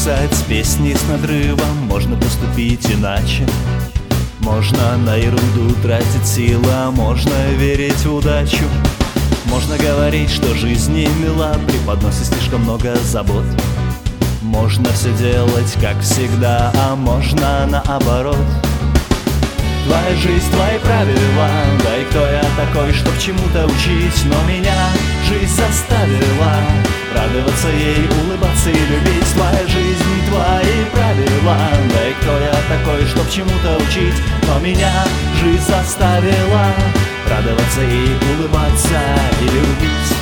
писать песни с надрывом, можно поступить иначе. Можно на ерунду тратить силы, а можно верить в удачу. Можно говорить, что жизнь не мила, преподносит слишком много забот. Можно все делать как всегда, а можно наоборот. Твоя жизнь, твои правила, да и кто я такой, чтоб чему-то учить? Но меня жизнь заставила радоваться ей, улыбаться и любить. Твоя жизнь, твои правила, да и кто я такой, чтоб чему-то учить? Но меня жизнь заставила радоваться ей, улыбаться и любить.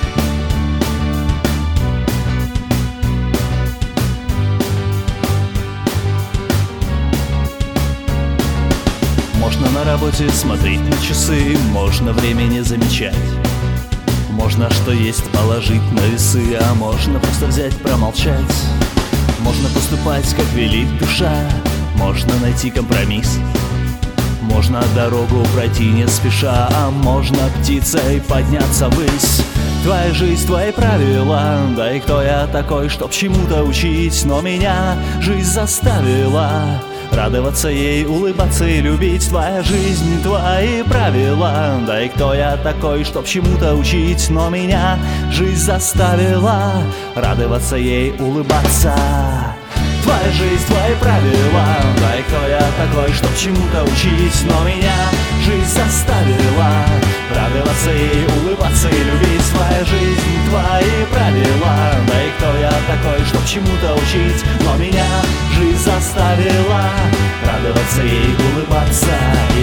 Можно на работе смотреть на часы, можно время не замечать. Можно, что есть, положить на весы, а можно просто взять, промолчать. Можно поступать, как велит душа, можно найти компромисс. Можно дорогу пройти не спеша, а можно птицей подняться ввысь. Твоя жизнь, твои правила, да и кто я такой, чтоб чему-то учить? Но меня жизнь заставила радоваться ей, улыбаться и любить. Твоя жизнь, твои правила, да и кто я такой, чтоб чему-то учить? Но меня жизнь заставила радоваться ей, улыбаться. Твоя жизнь, твои правила, да и кто я такой, чтоб чему-то учить? Но меня жизнь заставила радоваться ей, улыбаться и любить. Твоя жизнь, твои правила, да и кто я такой, чтоб чему-то учить? Но меня жизнь заставила радоваться ей, улыбаться